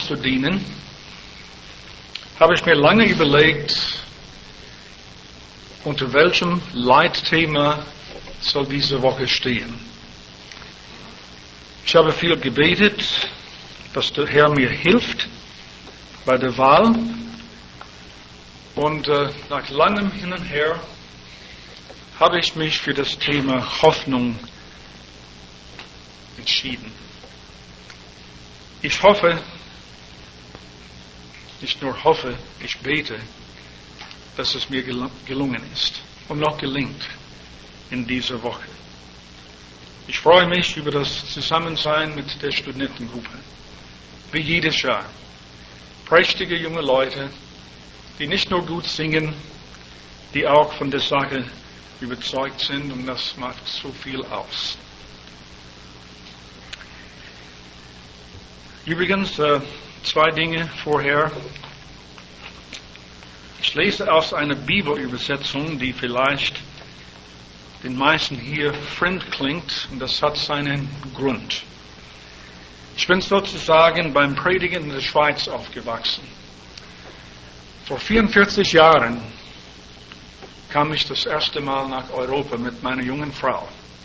nachzudienen, habe ich mir lange überlegt, unter welchem Leitthema soll diese Woche stehen. Ich habe viel gebetet, dass der Herr mir hilft bei der Wahl. Und nach langem Hin und Her habe ich mich für das Thema Hoffnung entschieden. Ich hoffe, nicht nur hoffe, ich bete, dass es mir gelungen ist und noch gelingt in dieser Woche. Ich freue mich über das Zusammensein mit der Studentengruppe. Wie jedes Jahr. Prächtige junge Leute, die nicht nur gut singen, die auch von der Sache überzeugt sind, und das macht so viel aus. Übrigens, 2 Dinge vorher. Ich lese aus einer Bibelübersetzung, die vielleicht den meisten hier fremd klingt, und das hat seinen Grund. Ich bin sozusagen beim Predigen in der Schweiz aufgewachsen. Vor 44 Jahren kam ich das erste Mal nach Europa mit meiner jungen Frau.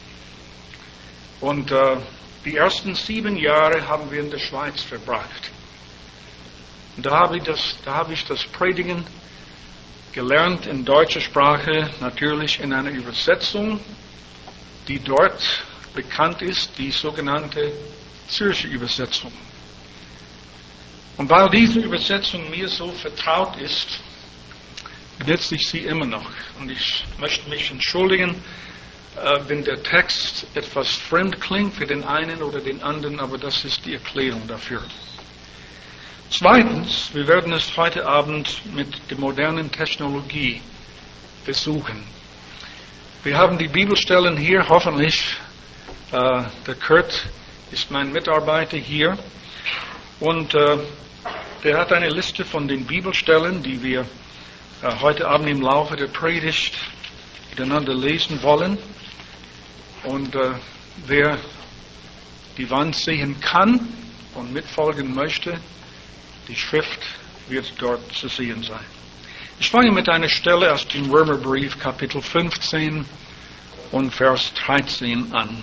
Und die ersten 7 Jahre haben wir in der Schweiz verbracht. Und da habe ich das Predigen gelernt in deutscher Sprache, natürlich in einer Übersetzung, die dort bekannt ist, die sogenannte Zürcher Übersetzung. Und weil diese Übersetzung mir so vertraut ist, benutze ich sie immer noch. Und ich möchte mich entschuldigen, wenn der Text etwas fremd klingt für den einen oder den anderen, aber das ist die Erklärung dafür. Zweitens, wir werden es heute Abend mit der modernen Technologie versuchen. Wir haben die Bibelstellen hier, hoffentlich, der Kurt ist mein Mitarbeiter hier, und der hat eine Liste von den Bibelstellen, die wir heute Abend im Laufe der Predigt miteinander lesen wollen. Und wer die Wand sehen kann und mitfolgen möchte, die Schrift wird dort zu sehen sein. Ich fange mit einer Stelle aus dem Römerbrief, Kapitel 15 und Vers 13 an.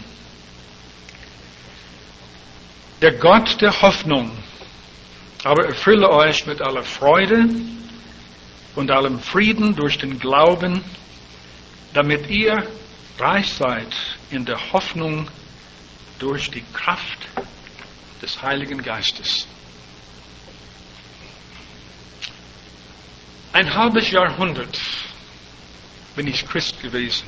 Der Gott der Hoffnung aber erfülle euch mit aller Freude und allem Frieden durch den Glauben, damit ihr reich seid in der Hoffnung durch die Kraft des Heiligen Geistes. Ein halbes Jahrhundert bin ich Christ gewesen.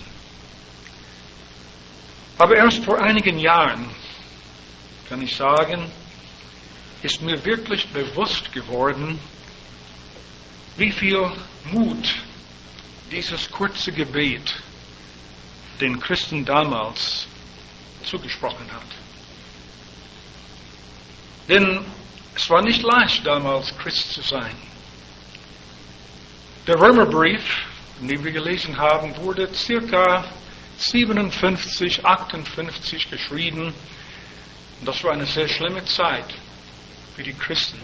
Aber erst vor einigen Jahren, kann ich sagen, ist mir wirklich bewusst geworden, wie viel Mut dieses kurze Gebet den Christen damals zugesprochen hat. Denn es war nicht leicht, damals Christ zu sein. Der Römerbrief, den wir gelesen haben, wurde ca. 57, 58 geschrieben. Und das war eine sehr schlimme Zeit für die Christen.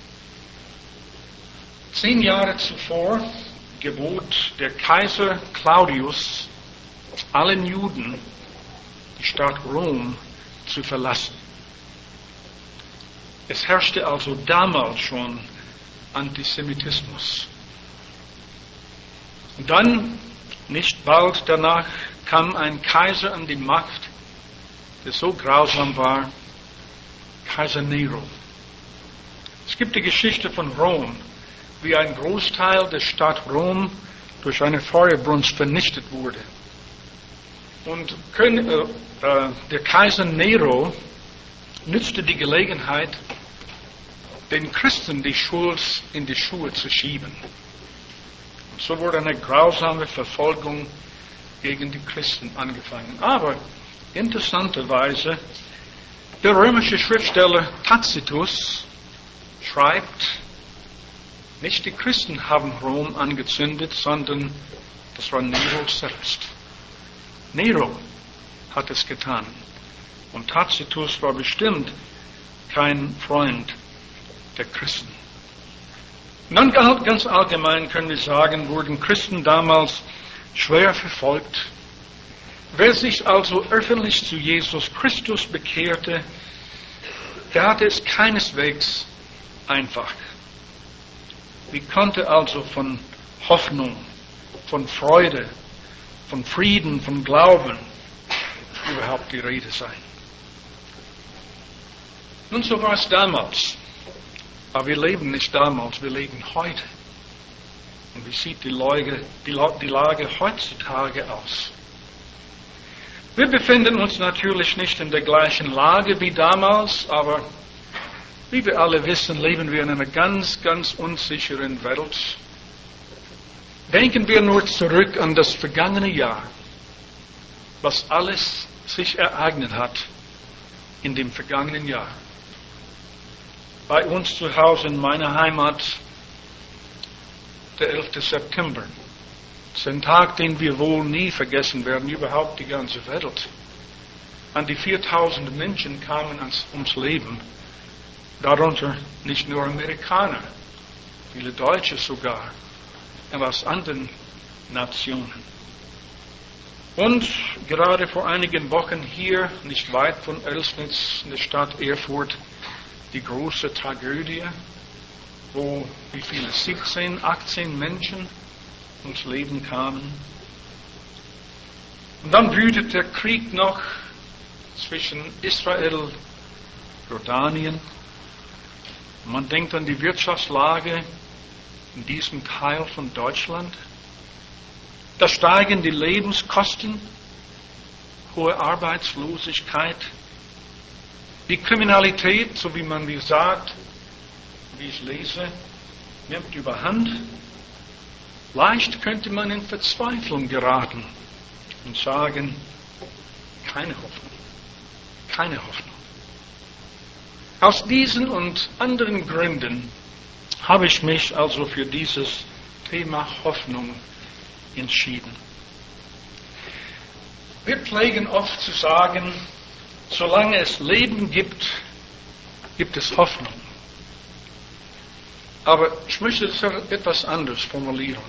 10 Jahre zuvor gebot der Kaiser Claudius allen Juden, die Stadt Rom zu verlassen. Es herrschte also damals schon Antisemitismus. Und dann, nicht bald danach, kam ein Kaiser an die Macht, der so grausam war, Kaiser Nero. Es gibt die Geschichte von Rom, wie ein Großteil der Stadt Rom durch eine Feuerbrunst vernichtet wurde. Und der Kaiser Nero nützte die Gelegenheit, den Christen die Schuld in die Schuhe zu schieben. Und so wurde eine grausame Verfolgung gegen die Christen angefangen. Aber interessanterweise, der römische Schriftsteller Tacitus schreibt, nicht die Christen haben Rom angezündet, sondern das war Nero selbst. Nero hat es getan. Und Tacitus war bestimmt kein Freund der Christen. Und dann ganz allgemein können wir sagen, wurden Christen damals schwer verfolgt. Wer sich also öffentlich zu Jesus Christus bekehrte, der hatte es keineswegs einfach. Wie konnte also von Hoffnung, von Freude, von Frieden, von Glauben überhaupt die Rede sein? Nun, so war es damals. Aber wir leben nicht damals, wir leben heute. Und wie sieht die Lage heutzutage aus? Wir befinden uns natürlich nicht in der gleichen Lage wie damals, aber wie wir alle wissen, leben wir in einer ganz, ganz unsicheren Welt. Denken wir nur zurück an das vergangene Jahr, was alles sich ereignet hat in dem vergangenen Jahr. Bei uns zu Hause in meiner Heimat, der 11. September. Das ist ein Tag, den wir wohl nie vergessen werden, überhaupt die ganze Welt. An die 4000 Menschen kamen ums Leben, darunter nicht nur Amerikaner, viele Deutsche sogar, aber aus anderen Nationen. Und gerade vor einigen Wochen hier, nicht weit von Elsnitz, in der Stadt Erfurt, die große Tragödie, wo wie viele 17, 18 Menschen ums Leben kamen. Und dann wütet der Krieg noch zwischen Israel und Jordanien. Und man denkt an die Wirtschaftslage in diesem Teil von Deutschland. Da steigen die Lebenskosten, hohe Arbeitslosigkeit. Die Kriminalität, so wie man mir sagt, wie ich lese, nimmt überhand. Leicht könnte man in Verzweiflung geraten und sagen, keine Hoffnung, keine Hoffnung. Aus diesen und anderen Gründen habe ich mich also für dieses Thema Hoffnung entschieden. Wir pflegen oft zu sagen, solange es Leben gibt, gibt es Hoffnung. Aber ich möchte es etwas anders formulieren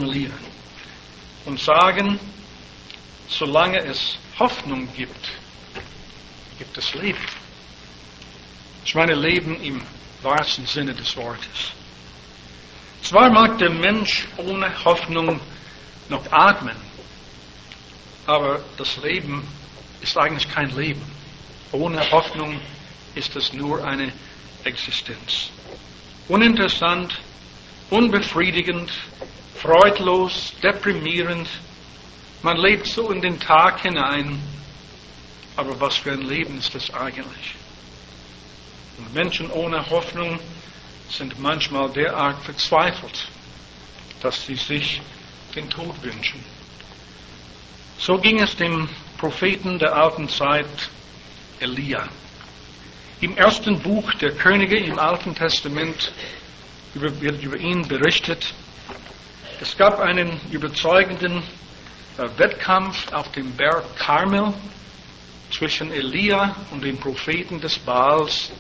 und sagen, solange es Hoffnung gibt, gibt es Leben. Ich meine Leben im wahrsten Sinne des Wortes. Zwar mag der Mensch ohne Hoffnung noch atmen, aber das Leben ist eigentlich kein Leben. Ohne Hoffnung ist es nur eine Existenz. Uninteressant, unbefriedigend, freudlos, deprimierend. Man lebt so in den Tag hinein. Aber was für ein Leben ist das eigentlich? Und Menschen ohne Hoffnung sind manchmal derart verzweifelt, dass sie sich den Tod wünschen. So ging es dem Propheten der alten Zeit, Elia. Im ersten Buch der Könige im Alten Testament wird über ihn berichtet. Es gab einen überzeugenden Wettkampf auf dem Berg Karmel zwischen Elia und den Propheten des Baals.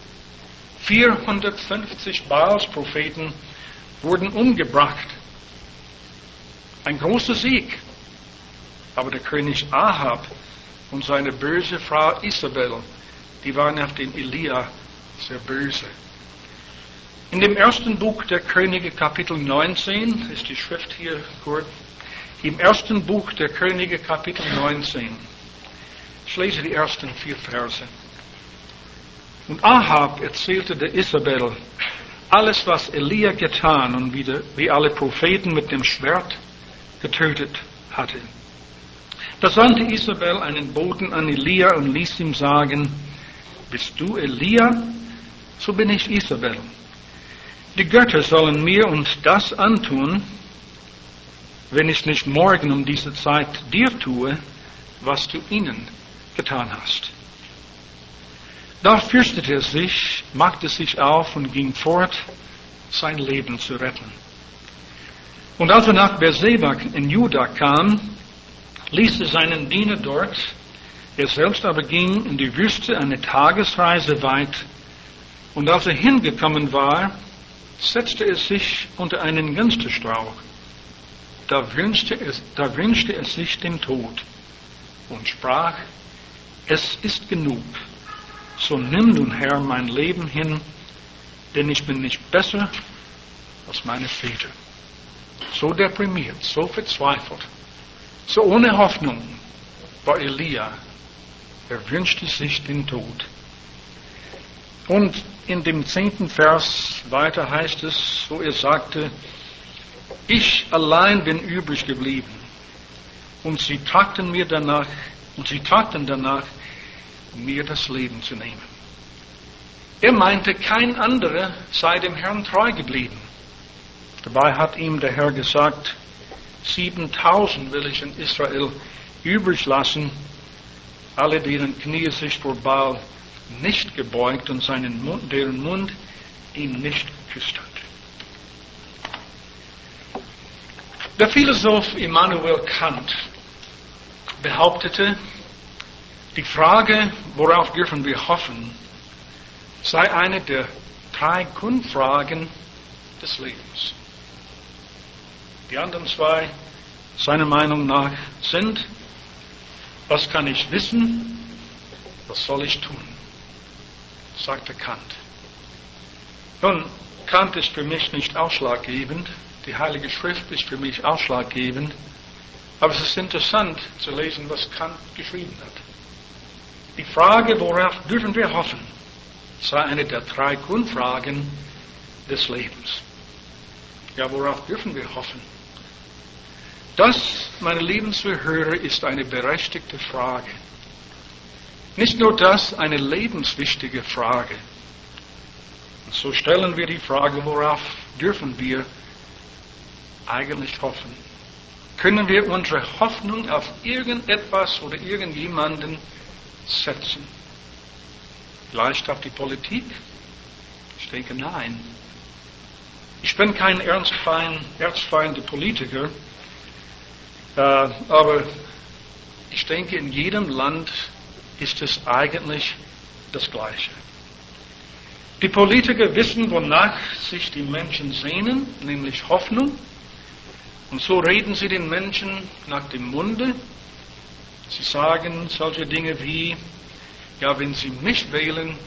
450 Baals-Propheten wurden umgebracht. Ein großer Sieg. Aber der König Ahab und seine böse Frau Isabel, die waren auf den Elia sehr böse. In dem ersten Buch der Könige, Kapitel 19, ist die Schrift hier kurz. Im ersten Buch der Könige, Kapitel 19. Ich lese die ersten 4 Verse. Und Ahab erzählte der Isabel alles, was Elia getan und wie alle Propheten mit dem Schwert getötet hatte. Da sandte Isabel einen Boten an Elia und ließ ihm sagen, bist du Elia? So bin ich Isabel. Die Götter sollen mir und das antun, wenn ich nicht morgen um diese Zeit dir tue, was du ihnen getan hast. Da fürchtete er sich, machte sich auf und ging fort, sein Leben zu retten. Und als er nach Beerseba in Juda kam, ließ er seinen Diener dort, er selbst aber ging in die Wüste eine Tagesreise weit Und als er hingekommen war, setzte er sich unter einen Ginsterstrauch. Da wünschte er sich den Tod und sprach: Es ist genug. So nimm nun, Herr, mein Leben hin, denn ich bin nicht besser als meine Väter. So deprimiert, so verzweifelt, so ohne Hoffnung war Elia. Er wünschte sich den Tod. Und in dem 10. Vers weiter heißt es, wo er sagte: Ich allein bin übrig geblieben. Und sie tragten danach, mir das Leben zu nehmen. Er meinte, kein anderer sei dem Herrn treu geblieben. Dabei hat ihm der Herr gesagt: 7.000 will ich in Israel übrig lassen, alle, deren Knie sich vor Baal nicht gebeugt und deren Mund ihn nicht geküsst hat. Der Philosoph Immanuel Kant behauptete, die Frage, worauf dürfen wir hoffen, sei eine der 3 Grundfragen des Lebens. Die anderen 2, seiner Meinung nach, sind: Was kann ich wissen? Was soll ich tun? Sagte Kant. Nun, Kant ist für mich nicht ausschlaggebend. Die Heilige Schrift ist für mich ausschlaggebend. Aber es ist interessant zu lesen, was Kant geschrieben hat. Die Frage, worauf dürfen wir hoffen, sei eine der 3 Grundfragen des Lebens. Ja, worauf dürfen wir hoffen? Das, meine lieben Zuhörer, ist eine berechtigte Frage. Nicht nur das, eine lebenswichtige Frage. Und so stellen wir die Frage, worauf dürfen wir eigentlich hoffen? Können wir unsere Hoffnung auf irgendetwas oder irgendjemanden setzen? Vielleicht auf die Politik? Ich denke, nein. Ich bin kein erzfeinde Politiker, aber ich denke, in jedem Land ist es eigentlich das Gleiche. Die Politiker wissen, wonach sich die Menschen sehnen, nämlich Hoffnung. Und so reden sie den Menschen nach dem Munde. Sie sagen solche Dinge wie: Ja, wenn Sie mich wählen,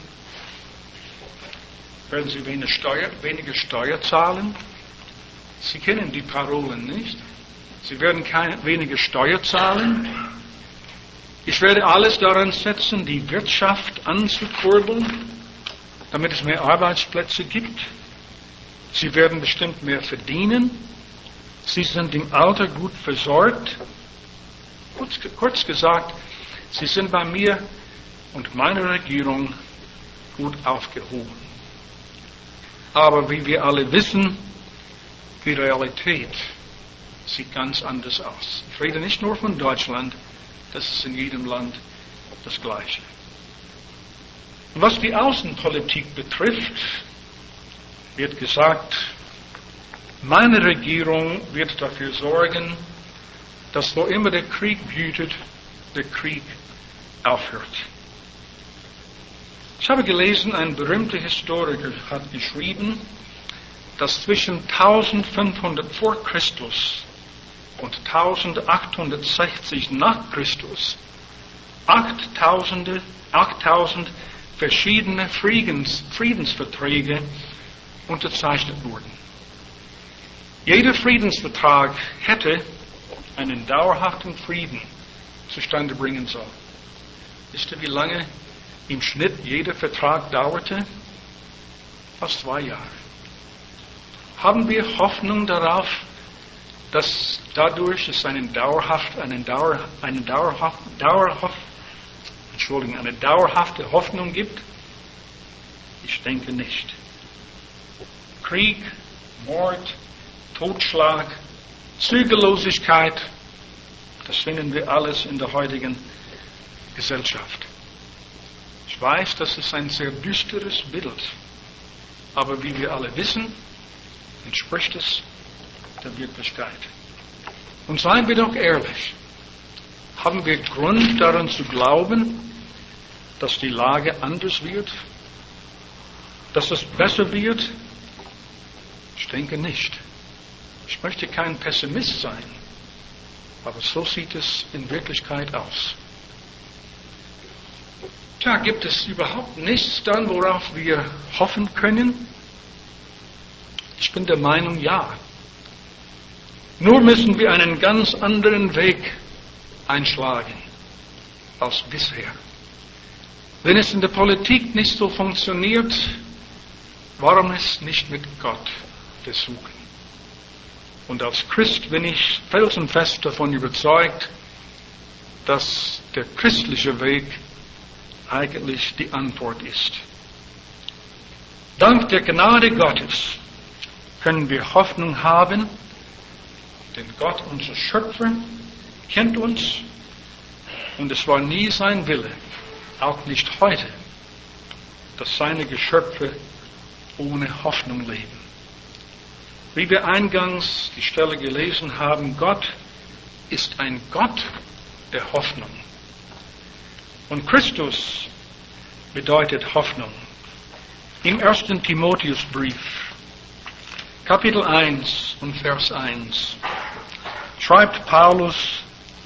werden Sie weniger Steuer zahlen. Sie kennen die Parolen nicht. Sie werden weniger Steuer zahlen. Ich werde alles daran setzen, die Wirtschaft anzukurbeln, damit es mehr Arbeitsplätze gibt. Sie werden bestimmt mehr verdienen. Sie sind im Alter gut versorgt. Kurz gesagt, sie sind bei mir und meiner Regierung gut aufgehoben. Aber wie wir alle wissen, die Realität sieht ganz anders aus. Ich rede nicht nur von Deutschland, das ist in jedem Land das Gleiche. Und was die Außenpolitik betrifft, wird gesagt, meine Regierung wird dafür sorgen, dass wo immer der Krieg wütet, der Krieg aufhört. Ich habe gelesen, ein berühmter Historiker hat geschrieben, dass zwischen 1500 vor Christus und 1860 nach Christus 8000 verschiedene Friedensverträge unterzeichnet wurden. Jeder Friedensvertrag hätte einen dauerhaften Frieden zustande bringen sollen. Wisst ihr, wie lange im Schnitt jeder Vertrag dauerte? Fast 2 Jahre. Haben wir Hoffnung darauf, dass dadurch es eine dauerhafte Hoffnung gibt? Ich denke nicht. Krieg, Mord, Totschlag, Zügellosigkeit, das finden wir alles in der heutigen Gesellschaft. Ich weiß, das ist ein sehr düsteres Bild, aber wie wir alle wissen, entspricht es der Wirklichkeit. Und seien wir doch ehrlich, haben wir Grund daran zu glauben, dass die Lage anders wird? Dass es besser wird? Ich denke nicht. Ich möchte kein Pessimist sein, aber so sieht es in Wirklichkeit aus. Tja, gibt es überhaupt nichts dann, worauf wir hoffen können? Ich bin der Meinung, ja. Nur müssen wir einen ganz anderen Weg einschlagen als bisher. Wenn es in der Politik nicht so funktioniert, warum es nicht mit Gott versuchen? Und als Christ bin ich felsenfest davon überzeugt, dass der christliche Weg eigentlich die Antwort ist. Dank der Gnade Gottes können wir Hoffnung haben, denn Gott, unser Schöpfer, kennt uns und es war nie sein Wille, auch nicht heute, dass seine Geschöpfe ohne Hoffnung leben. Wie wir eingangs die Stelle gelesen haben, Gott ist ein Gott der Hoffnung. Und Christus bedeutet Hoffnung. Im 1. Timotheusbrief, Kapitel 1 und Vers 1, schreibt Paulus,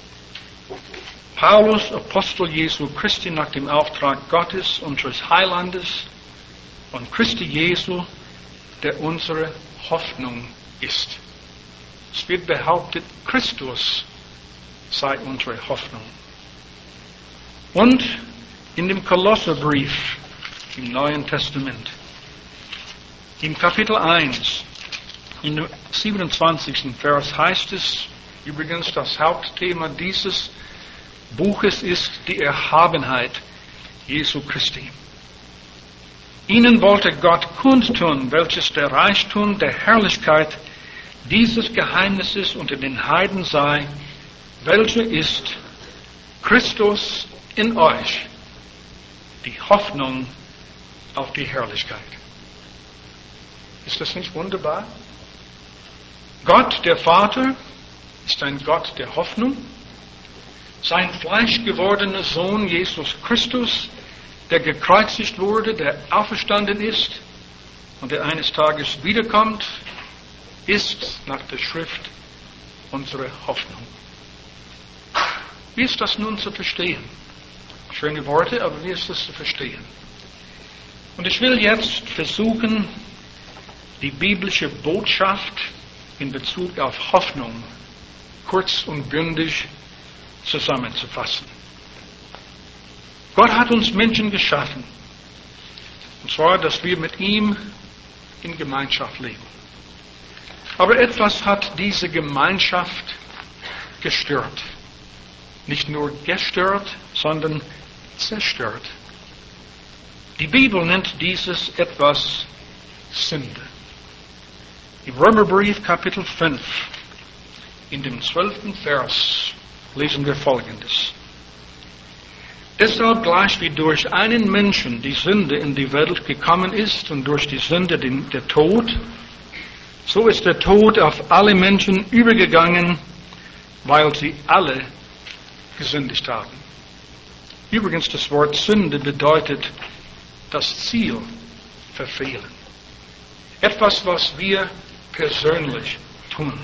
Apostel Jesu Christi nach dem Auftrag Gottes, unseres Heilandes und Christi Jesu, der unsere Hoffnung ist. Es wird behauptet, Christus sei unsere Hoffnung. Und in dem Kolosserbrief im Neuen Testament, im Kapitel 1, in dem 27. Vers heißt es, übrigens das Hauptthema dieses Buches ist die Erhabenheit Jesu Christi. Ihnen wollte Gott kundtun, welches der Reichtum der Herrlichkeit dieses Geheimnisses unter den Heiden sei, welche ist Christus in euch, die Hoffnung auf die Herrlichkeit. Ist das nicht wunderbar? Gott, der Vater, ist ein Gott der Hoffnung. Sein fleischgewordener Sohn Jesus Christus, der gekreuzigt wurde, der auferstanden ist und der eines Tages wiederkommt, ist nach der Schrift unsere Hoffnung. Wie ist das nun zu verstehen? Schöne Worte, aber wie ist das zu verstehen? Und ich will jetzt versuchen, die biblische Botschaft in Bezug auf Hoffnung kurz und bündig zusammenzufassen. Gott hat uns Menschen geschaffen, und zwar, dass wir mit ihm in Gemeinschaft leben. Aber etwas hat diese Gemeinschaft gestört. Nicht nur gestört, sondern zerstört. Die Bibel nennt dieses etwas Sünde. Im Römerbrief Kapitel 5, in dem 12. Vers, lesen wir Folgendes. Deshalb gleich wie durch einen Menschen die Sünde in die Welt gekommen ist und durch die Sünde der Tod, so ist der Tod auf alle Menschen übergegangen, weil sie alle gesündigt haben. Übrigens, das Wort Sünde bedeutet das Ziel verfehlen. Etwas, was wir persönlich tun.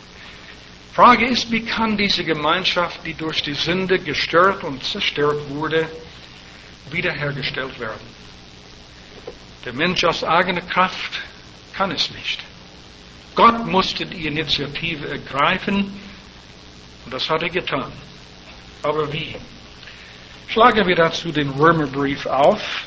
Frage ist, wie kann diese Gemeinschaft, die durch die Sünde gestört und zerstört wurde, wiederhergestellt werden? Der Mensch aus eigener Kraft kann es nicht. Gott musste die Initiative ergreifen und das hat er getan. Aber wie? Schlagen wir dazu den Römerbrief auf.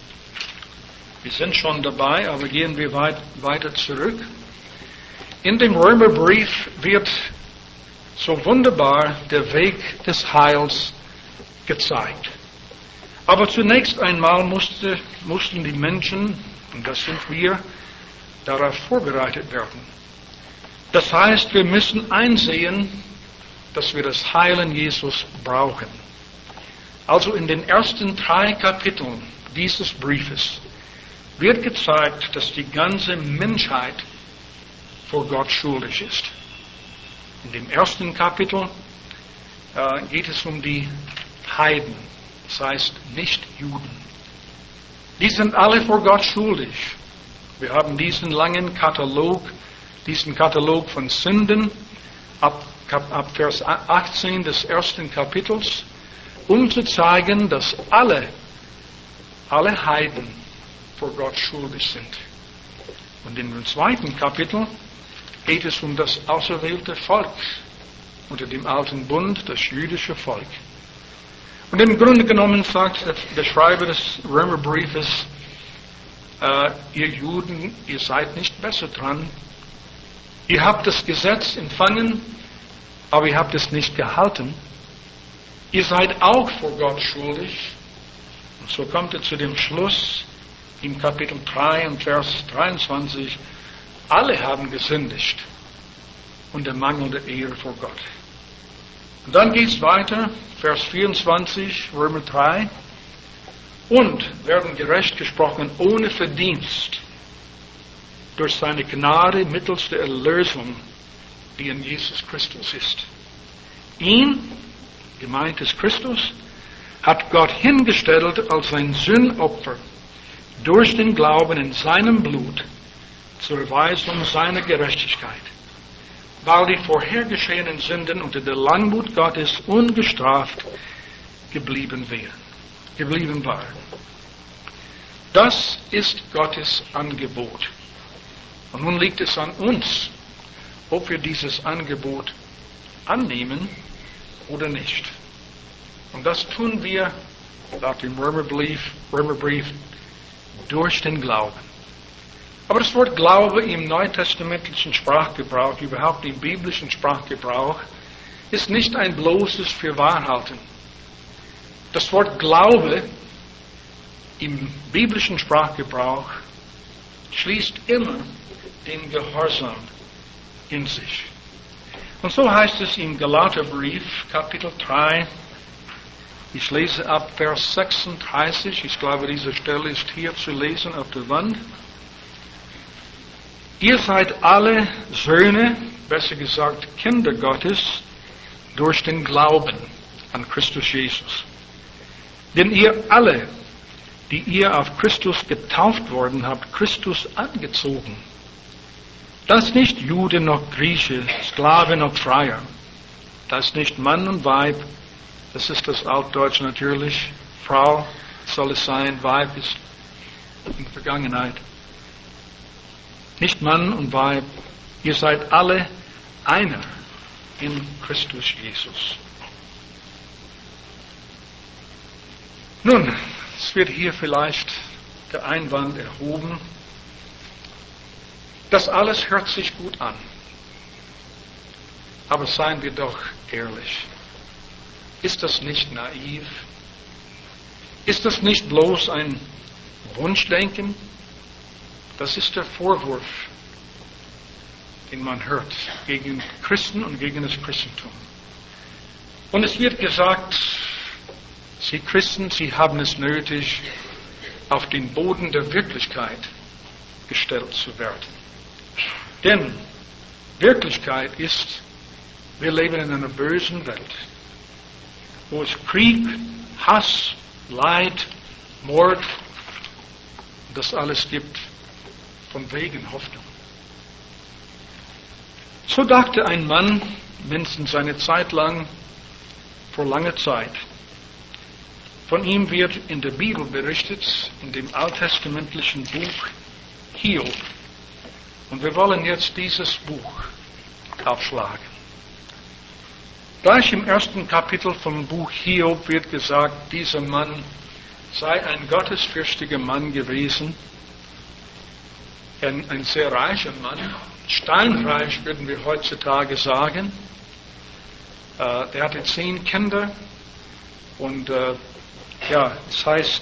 Wir sind schon dabei, aber gehen wir weiter zurück. In dem Römerbrief wird so wunderbar der Weg des Heils gezeigt. Aber zunächst einmal mussten die Menschen, und das sind wir, darauf vorbereitet werden. Das heißt, wir müssen einsehen, dass wir das Heilen Jesus brauchen. Also in den ersten 3 Kapiteln dieses Briefes wird gezeigt, dass die ganze Menschheit vor Gott schuldig ist. In dem ersten Kapitel geht es um die Heiden, das heißt Nicht-Juden. Die sind alle vor Gott schuldig. Wir haben diesen langen Katalog von Sünden ab Vers 18 des ersten Kapitels, um zu zeigen, dass alle Heiden vor Gott schuldig sind. Und in dem zweiten Kapitel geht es um das auserwählte Volk unter dem alten Bund, das jüdische Volk. Und im Grunde genommen sagt der Schreiber des Römerbriefes, ihr Juden, ihr seid nicht besser dran. Ihr habt das Gesetz empfangen, aber ihr habt es nicht gehalten. Ihr seid auch vor Gott schuldig. Und so kommt er zu dem Schluss im Kapitel 3 und Vers 23. Alle haben gesündigt und der Mangel der Ehre vor Gott. Und dann geht es weiter, Vers 24, Römer 3. Und werden gerecht gesprochen ohne Verdienst durch seine Gnade mittels der Erlösung, die in Jesus Christus ist. Ihn, gemeint ist Christus, hat Gott hingestellt als ein Sündopfer durch den Glauben in seinem Blut zur Erweisung seiner Gerechtigkeit, weil die vorhergeschehenen Sünden unter der Langmut Gottes ungestraft geblieben waren. Das ist Gottes Angebot. Und nun liegt es an uns, ob wir dieses Angebot annehmen oder nicht. Und das tun wir, laut dem Römerbrief, durch den Glauben. Aber das Wort Glaube im neutestamentlichen Sprachgebrauch, überhaupt im biblischen Sprachgebrauch, ist nicht ein bloßes Fürwahrhalten. Das Wort Glaube im biblischen Sprachgebrauch schließt immer den Gehorsam in sich. Und so heißt es im Galaterbrief, Kapitel 3, ich lese ab Vers 36, ich glaube, diese Stelle ist hier zu lesen auf der Wand. Ihr seid alle Söhne, besser gesagt Kinder Gottes, durch den Glauben an Christus Jesus. Denn ihr alle, die ihr auf Christus getauft worden habt, Christus angezogen. Das ist nicht Jude noch Grieche, Sklave noch Freier. Das ist nicht Mann und Weib, das ist das Altdeutsche natürlich. Frau soll es sein, Weib ist in Vergangenheit. Nicht Mann und Weib, ihr seid alle einer in Christus Jesus. Nun, es wird hier vielleicht der Einwand erhoben, das alles hört sich gut an. Aber seien wir doch ehrlich. Ist das nicht naiv? Ist das nicht bloß ein Wunschdenken? Das ist der Vorwurf, den man hört gegen Christen und gegen das Christentum. Und es wird gesagt, Sie Christen, Sie haben es nötig, auf den Boden der Wirklichkeit gestellt zu werden. Denn Wirklichkeit ist, wir leben in einer bösen Welt, wo es Krieg, Hass, Leid, Mord, das alles gibt, von wegen Hoffnung. So dachte ein Mann, mindestens eine Zeit lang, vor langer Zeit. Von ihm wird in der Bibel berichtet, in dem alttestamentlichen Buch Hiob. Und wir wollen jetzt dieses Buch aufschlagen. Gleich im ersten Kapitel vom Buch Hiob wird gesagt, dieser Mann sei ein gottesfürchtiger Mann gewesen, ein sehr reicher Mann, steinreich würden wir heutzutage sagen. Der hatte 10 Kinder und das heißt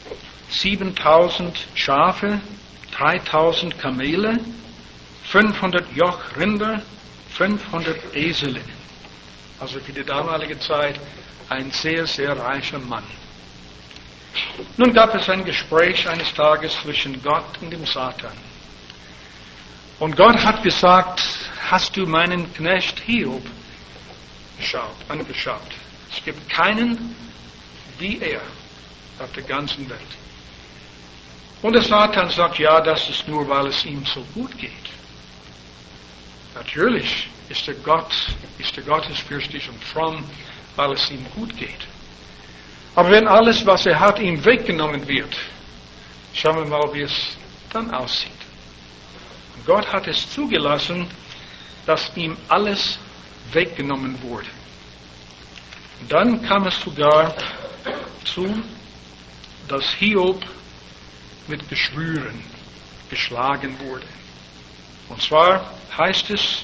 7000 Schafe, 3000 Kamele, 500 Joch Rinder, 500 Esel. Also für die damalige Zeit ein sehr, sehr reicher Mann. Nun gab es ein Gespräch eines Tages zwischen Gott und dem Satan. Und Gott hat gesagt, hast du meinen Knecht Hiob angeschaut? Es gibt keinen wie er auf der ganzen Welt. Und der Satan sagt, ja, das ist nur, weil es ihm so gut geht. Natürlich ist er gottesfürchtig und fromm, weil es ihm gut geht. Aber wenn alles, was er hat, ihm weggenommen wird, schauen wir mal, wie es dann aussieht. Und Gott hat es zugelassen, dass ihm alles weggenommen wurde. Und dann kam es sogar zu, dass Hiob mit Geschwüren geschlagen wurde. Und zwar heißt es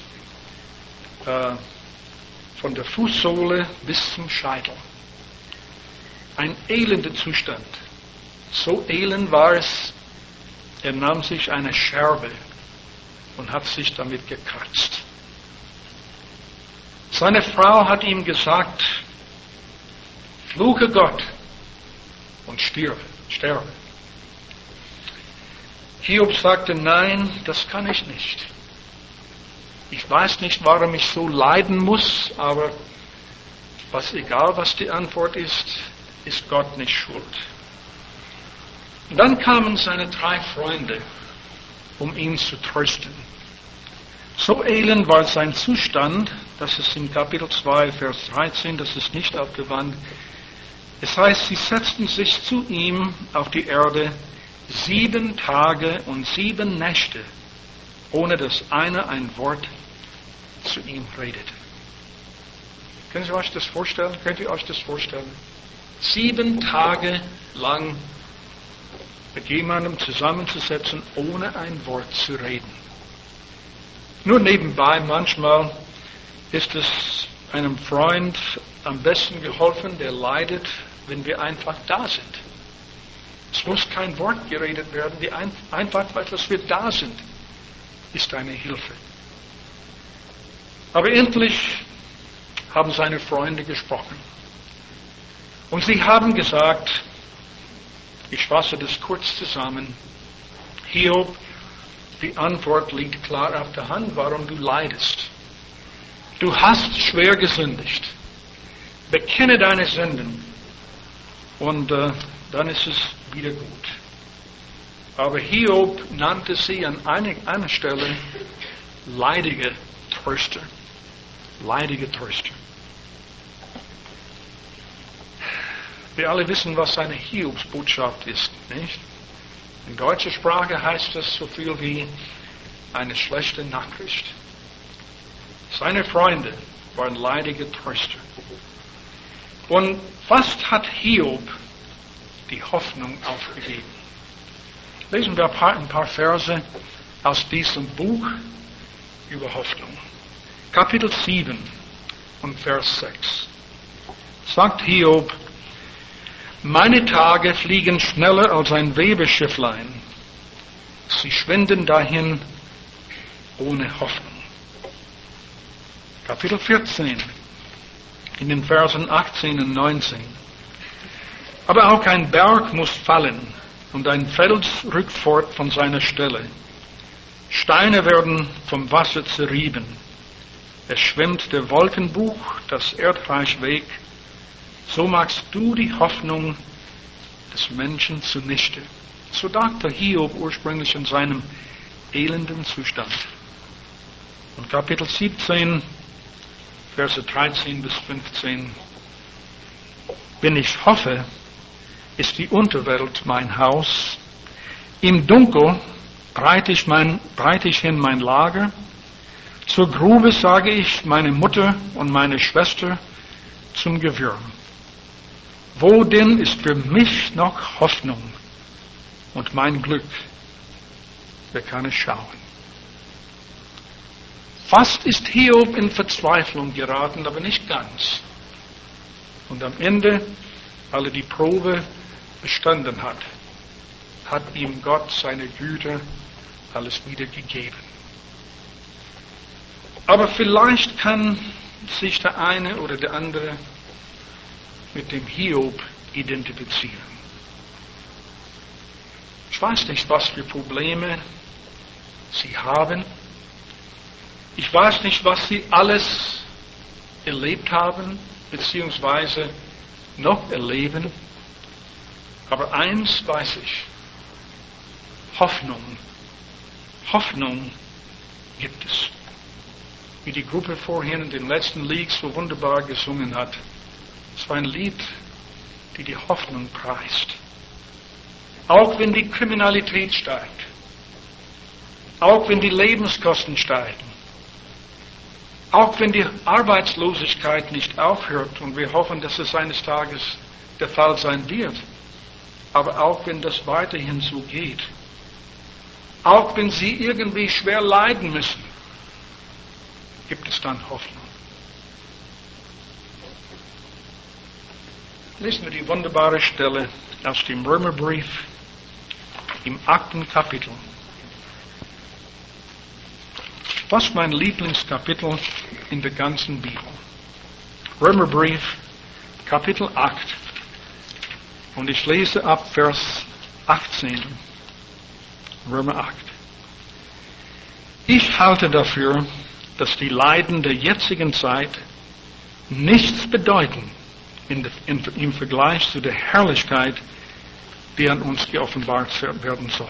von der Fußsohle bis zum Scheitel. Ein elender Zustand. So elend war es, er nahm sich eine Scherbe und hat sich damit gekratzt. Seine Frau hat ihm gesagt, fluche Gott und sterbe. Hiob sagte, nein, das kann ich nicht. Ich weiß nicht, warum ich so leiden muss, aber egal was die Antwort ist Gott nicht schuld. Und dann kamen seine 3 Freunde, um ihn zu trösten. So elend war sein Zustand, dass es in Kapitel 2, Vers 13, das ist nicht aufgewandt, es heißt, sie setzten sich zu ihm auf die Erde 7 Tage und 7 Nächte, ohne dass einer ein Wort zu ihm redete. Könnt ihr euch das vorstellen? 7 Tage lang mit jemandem zusammenzusetzen, ohne ein Wort zu reden. Nur nebenbei, manchmal ist es einem Freund am besten geholfen, der leidet, wenn wir einfach da sind. Es muss kein Wort geredet werden, einfach, weil wir da sind, ist eine Hilfe. Aber endlich haben seine Freunde gesprochen. Und sie haben gesagt, ich fasse das kurz zusammen, Hiob, die Antwort liegt klar auf der Hand, warum du leidest. Du hast schwer gesündigt. Bekenne deine Sünden und dann ist es wieder gut. Aber Hiob nannte sie an einer Stelle leidige Tröster. Leidige Tröster. Wir alle wissen, was eine Hiobsbotschaft ist, nicht? In deutscher Sprache heißt das so viel wie eine schlechte Nachricht. Seine Freunde waren leidige Tröster. Und fast hat Hiob die Hoffnung aufgegeben. Lesen wir ein paar Verse aus diesem Buch über Hoffnung. Kapitel 7 und Vers 6. Sagt Hiob, meine Tage fliegen schneller als ein Webeschifflein. Sie schwinden dahin ohne Hoffnung. Kapitel 14, in den Versen 18 und 19. Aber auch ein Berg muss fallen und ein Fels rückt fort von seiner Stelle. Steine werden vom Wasser zerrieben. Es schwimmt der Wolkenbuch das Erdreich weg. So machst du die Hoffnung des Menschen zunichte. So dachte Hiob ursprünglich in seinem elenden Zustand. Und Kapitel 17, Verse 13 bis 15. Wenn ich hoffe, ist die Unterwelt mein Haus. Im Dunkel breite ich hin mein Lager. Zur Grube sage ich meine Mutter und meine Schwester zum Gewürm. Wo denn ist für mich noch Hoffnung und mein Glück? Wer kann es schauen? Fast ist Hiob in Verzweiflung geraten, aber nicht ganz. Und am Ende, weil er die Probe bestanden hat, hat ihm Gott seine Güter alles wieder gegeben. Aber vielleicht kann sich der eine oder der andere mit dem Hiob identifizieren. Ich weiß nicht, was für Probleme sie haben. Ich weiß nicht, was sie alles erlebt haben, beziehungsweise noch erleben. Aber eins weiß ich. Hoffnung. Hoffnung gibt es. Wie die Gruppe vorhin in den letzten Lied so wunderbar gesungen hat. Es war ein Lied, die die Hoffnung preist. Auch wenn die Kriminalität steigt. Auch wenn die Lebenskosten steigen. Auch wenn die Arbeitslosigkeit nicht aufhört und wir hoffen, dass es eines Tages der Fall sein wird. Aber auch wenn das weiterhin so geht. Auch wenn sie irgendwie schwer leiden müssen, gibt es dann Hoffnung. Lesen wir die wunderbare Stelle aus dem Römerbrief im 8. Kapitel. Was mein Lieblingskapitel in der ganzen Bibel. Römerbrief, Kapitel 8. Und ich lese ab Vers 18. Römer 8. Ich halte dafür, dass die Leiden der jetzigen Zeit nichts bedeuten im Vergleich zu der Herrlichkeit, die an uns geoffenbart werden soll.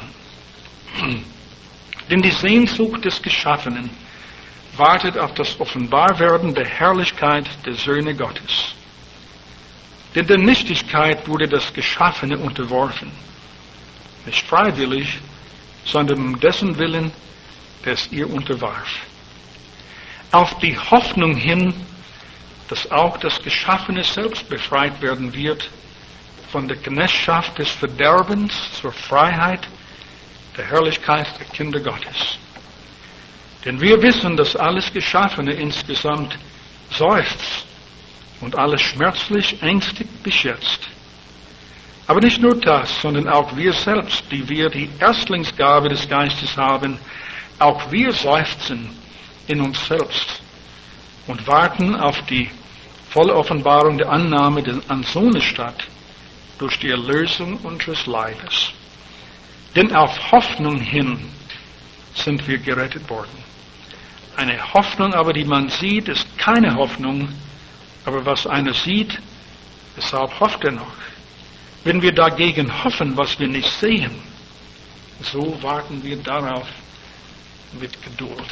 Denn die Sehnsucht des Geschaffenen wartet auf das Offenbarwerden der Herrlichkeit der Söhne Gottes. Denn der Nichtigkeit wurde das Geschaffene unterworfen. Nicht freiwillig, sondern um dessen Willen, der es ihr unterwarf. Auf die Hoffnung hin, dass auch das Geschaffene selbst befreit werden wird von der Knechtschaft des Verderbens zur Freiheit der Herrlichkeit der Kinder Gottes. Denn wir wissen, dass alles Geschaffene insgesamt seufzt und alles schmerzlich ängstig beschätzt. Aber nicht nur das, sondern auch wir selbst, die wir die Erstlingsgabe des Geistes haben, auch wir seufzen in uns selbst und warten auf die volle Offenbarung der Annahme an Sohnes statt durch die Erlösung unseres Leibes. Denn auf Hoffnung hin sind wir gerettet worden. Eine Hoffnung aber, die man sieht, ist keine Hoffnung, aber was einer sieht, deshalb hofft er noch. Wenn wir dagegen hoffen, was wir nicht sehen, so warten wir darauf mit Geduld.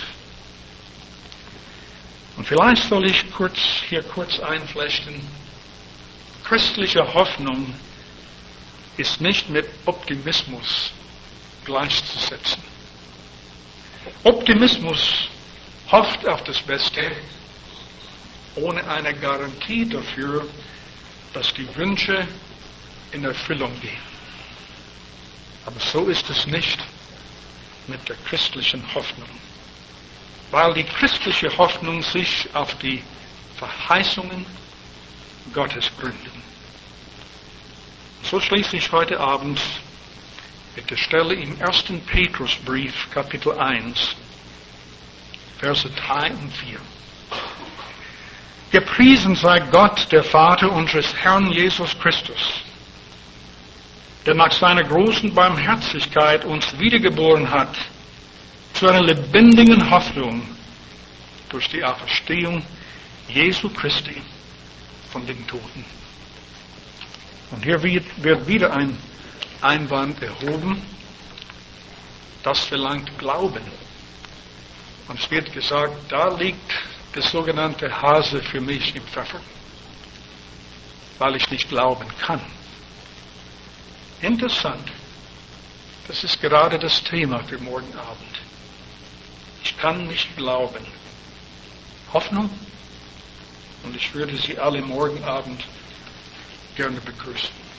Und vielleicht soll ich hier kurz einflechten. Christliche Hoffnung ist nicht mit Optimismus gleichzusetzen. Optimismus hofft auf das Beste, ohne eine Garantie dafür, dass die Wünsche in Erfüllung gehen. Aber so ist es nicht mit der christlichen Hoffnung. Weil die christliche Hoffnung sich auf die Verheißungen Gottes gründet. So schließe ich heute Abend mit der Stelle im 1. Petrusbrief, Kapitel 1, Verse 3 und 4. Gepriesen sei Gott, der Vater unseres Herrn Jesus Christus, der nach seiner großen Barmherzigkeit uns wiedergeboren hat, zu einer lebendigen Hoffnung durch die Auferstehung Jesu Christi von den Toten. Und hier wird wieder ein Einwand erhoben, das verlangt Glauben. Und es wird gesagt, da liegt der sogenannte Hase für mich im Pfeffer, weil ich nicht glauben kann. Interessant, das ist gerade das Thema für morgen Abend. Ich kann nicht glauben. Hoffnung? Und ich würde Sie alle morgen Abend gerne begrüßen.